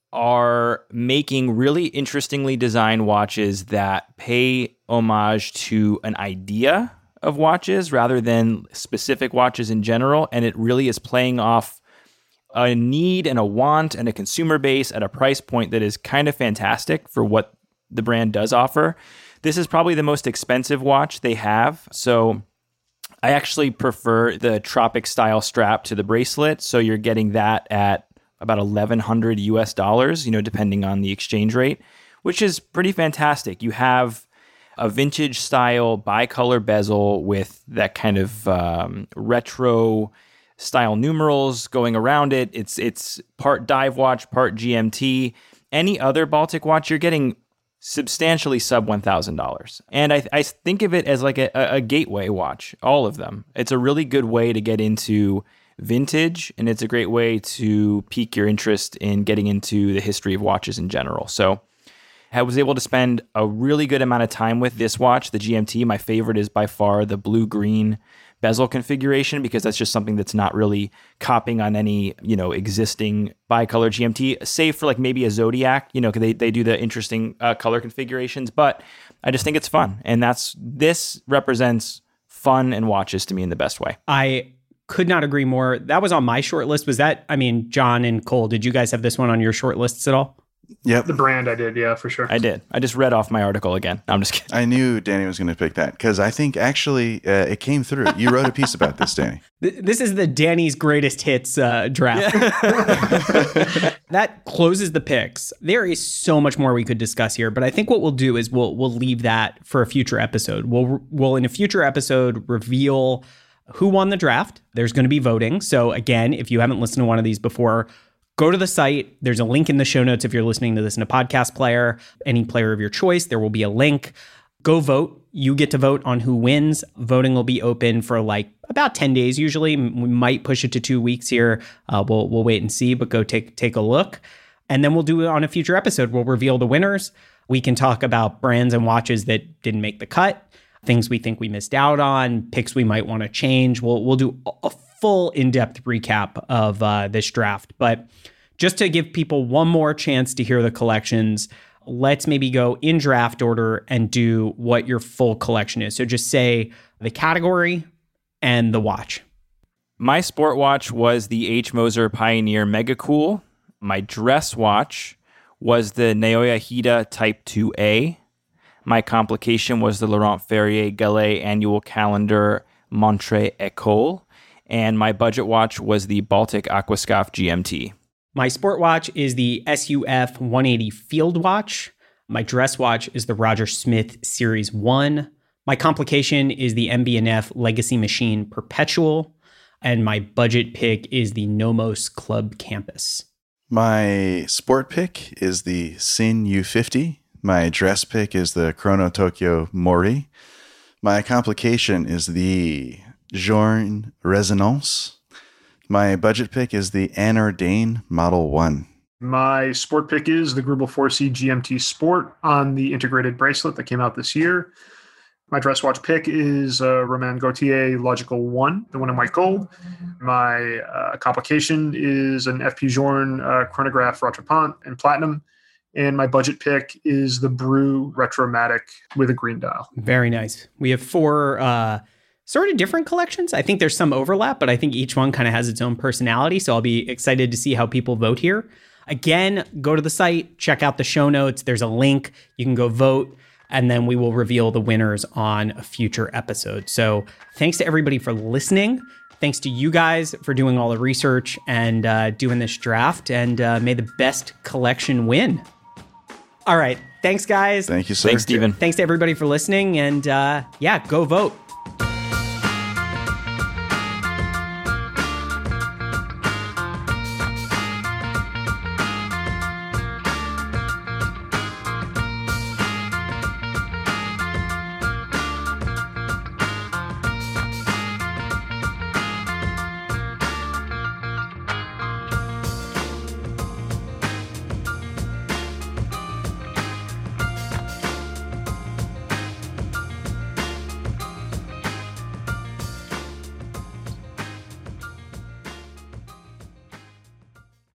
are making really interestingly designed watches that pay homage to an idea of watches rather than specific watches in general. And it really is playing off a need and a want and a consumer base at a price point that is kind of fantastic for what the brand does offer. This is probably the most expensive watch they have. So I actually prefer the Tropic style strap to the bracelet. So you're getting that at about eleven hundred U S dollars, you know, depending on the exchange rate, which is pretty fantastic. You have a vintage style bicolor bezel with that kind of um, retro style numerals going around it. It's it's part dive watch, part G M T. Any other Baltic watch, you're getting substantially sub one thousand dollars. And I, I think of it as like a, a gateway watch, all of them. It's a really good way to get into vintage, and it's a great way to pique your interest in getting into the history of watches in general. So I was able to spend a really good amount of time with this watch, the G M T. My favorite is by far the blue-green bezel configuration, because that's just something that's not really copying on any, you know, existing bicolor G M T, save for like maybe a Zodiac, you know, because they, they do the interesting uh, color configurations. But I just think it's fun. And that's this represents fun and watches to me in the best way. I could not agree more. That was on my short list. Was that, I mean, John and Cole, did you guys have this one on your short lists at all? Yep. The brand I did, yeah, for sure. I did. I just read off my article again. No, I'm just kidding. I knew Danny was going to pick that because I think actually uh, it came through. You wrote a piece about this, Danny. This is the Danny's greatest hits uh, draft. Yeah. That closes the picks. There is so much more we could discuss here, but I think what we'll do is we'll we'll leave that for a future episode. We'll we'll in a future episode reveal who won the draft. There's going to be voting. So again, if you haven't listened to one of these before, go to the site. There's a link in the show notes if you're listening to this in a podcast player, any player of your choice. There will be a link. Go vote. You get to vote on who wins. Voting will be open for like about ten days usually. We might push it to two weeks here. Uh, we'll we'll wait and see, but go take take a look. And then we'll do it on a future episode. We'll reveal the winners. We can talk about brands and watches that didn't make the cut, things we think we missed out on, picks we might want to change. We'll we'll do a full in-depth recap of uh, this draft. But just to give people one more chance to hear the collections, let's maybe go in draft order and do what your full collection is. So just say the category and the watch. My sport watch was the H. Moser Pioneer Mega Cool. My dress watch was the Naoya Hida Type two A. My complication was the Laurent Ferrier Gallet Annual Calendar Montre École. And my budget watch was the Baltic Aquascoff G M T. My sport watch is the S U F one eighty Field Watch. My dress watch is the Roger Smith Series one. My complication is the M B N F Legacy Machine Perpetual. And my budget pick is the Nomos Club Campus. My sport pick is the Sin U fifty. My dress pick is the Chrono Tokyo Mori. My complication is the Journe Resonance. My budget pick is the Anordain Model one. My sport pick is the Grubel four C G M T Sport on the integrated bracelet that came out this year. My dress watch pick is uh, Romain Gaultier Logical one, the one in white gold. My uh, complication is an F P Journe uh, chronograph Rattrapant in platinum. And my budget pick is the Brew Retromatic with a green dial. Very nice. We have four uh, sort of different collections. I think there's some overlap, but I think each one kind of has its own personality. So I'll be excited to see how people vote here. Again, go to the site, check out the show notes. There's a link. You can go vote. and then we will reveal the winners on a future episode. So thanks to everybody for listening. Thanks to you guys for doing all the research and uh, doing this draft, and uh, may the best collection win. All right. Thanks, guys. Thank you, sir. Thanks, Stephen. Thanks to everybody for listening, and uh, yeah, go vote.